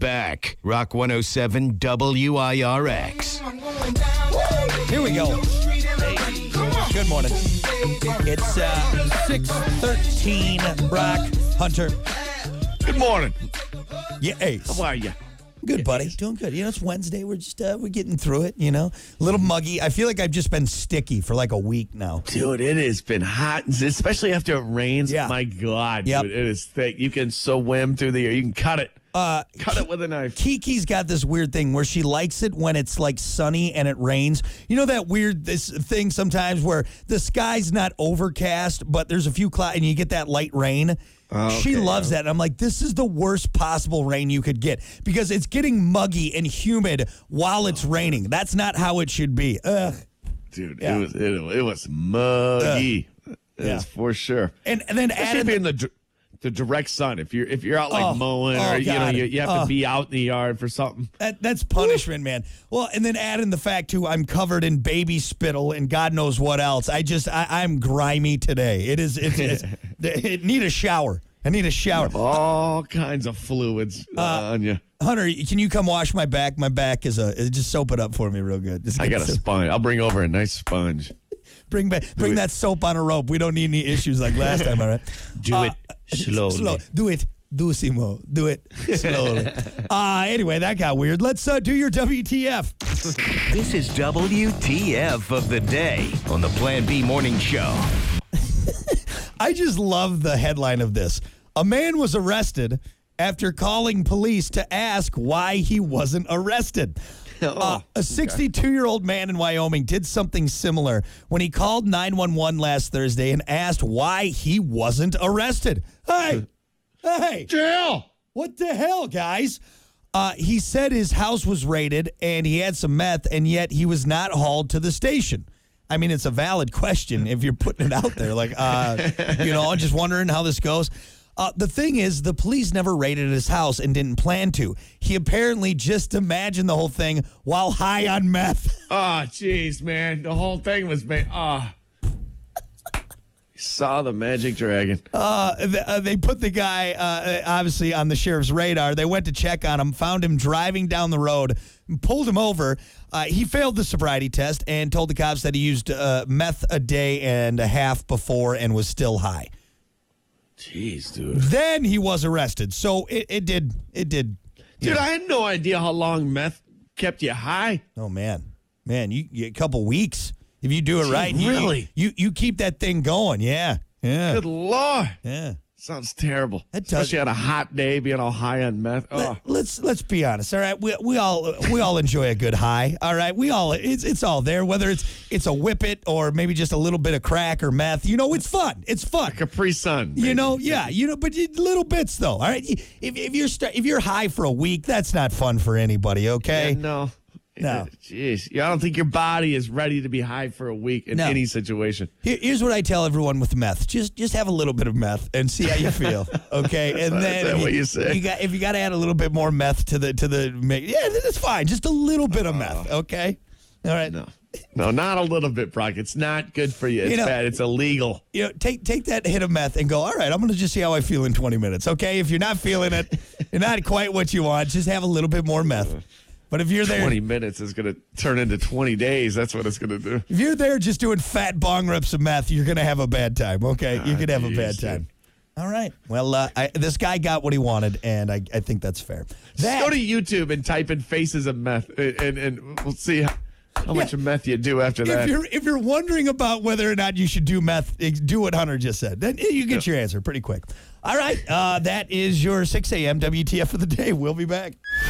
back. Rock 107 WIRX. Here we go. Good morning. It's 6:13. Brock, Hunter. Good morning. Yeah, Ace. How are you? Good, buddy. Doing good. You know, it's Wednesday. We're just we're getting through it. You know, a little muggy. I feel like I've just been sticky for like a week now. Dude, it has been hot, especially after it rains. Yeah. My God, Yep. dude, it is thick. You can swim through the air. You can cut it. Cut it with a knife. Kiki's got this weird thing where she likes it when it's like sunny and it rains. You know that weird this thing sometimes where the sky's not overcast, but there's a few clouds and you get that light rain. She loves that. And I'm like, this is the worst possible rain you could get because it's getting muggy and humid while it's raining. That's not how it should be. Ugh. Dude, Yeah. it was muggy. It was for sure. And then Especially add in the direct sun. If you're out like mowing or God. you have to be out in the yard for something. That's punishment, man. Well, and then add in the fact too, I'm covered in baby spittle and God knows what else. I'm grimy today. It need a shower. I need a shower. All kinds of fluids on you. Hunter, can you come wash my back? My back is just soap it up for me real good. Just I got a sponge. I'll bring over a nice sponge. Bring that soap on a rope. We don't need any issues like last time, all right? Do it slowly. Do it. Simo. Do it slowly. Anyway, that got weird. Let's do your WTF. This is WTF of the day on the Plan B Morning Show. I just love the headline of this. A man was arrested after calling police to ask why he wasn't arrested. A 62-year-old man in Wyoming did something similar when he called 911 last Thursday and asked why he wasn't arrested. Hey, Jail! what the hell, guys? He said his house was raided and he had some meth, and yet he was not hauled to the station. I mean, it's a valid question if you're putting it out there. Like, I'm just wondering how this goes. The thing is, the police never raided his house and didn't plan to. He apparently just imagined the whole thing while high on meth. Oh, jeez, man. The whole thing was made. Saw the magic dragon. They put the guy, obviously, on the sheriff's radar. They went to check on him, found him driving down the road, pulled him over. He failed the sobriety test and told the cops that he used meth a day and a half before and was still high. Jeez, dude. Then he was arrested. So it did. Dude, I had no idea how long meth kept you high. Oh, man, you a couple weeks. If you do it right. Really? You keep that thing going. Yeah. Good Lord. Yeah. Sounds terrible. It does. Especially on a hot day, being all high on meth. Oh. Let's be honest. All right, we all enjoy a good high. All right, it's all there. Whether it's a whippet or maybe just a little bit of crack or meth. You know, it's fun. It's fun. Capri Sun. You know, yeah. But little bits though. All right. If you're high for a week, that's not fun for anybody. Okay. Yeah, no. Jeez. I don't think your body is ready to be high for a week in any situation. Here's what I tell everyone with meth. Just have a little bit of meth and see how you feel. Okay. And then is that what you say? If you got to add a little bit more meth to the that's fine. Just a little bit of meth. Okay. All right. No, not a little bit, Brock. It's not good for you. It's bad. It's illegal. Take that hit of meth and go, all right, I'm going to just see how I feel in 20 minutes. Okay. If you're not feeling it, you're not quite what you want, just have a little bit more meth. But if you're there, 20 minutes is going to turn into 20 days. That's what it's going to do. If you're there just doing fat bong rips of meth, you're going to have a bad time. Okay, you could have a bad time. All right. Well, this guy got what he wanted, and I think that's fair. Just go to YouTube and type in faces of meth, and we'll see how much meth you do after that. If you're wondering about whether or not you should do meth, do what Hunter just said. Then you get your answer pretty quick. All right. That is your 6 a.m. WTF of the day. We'll be back.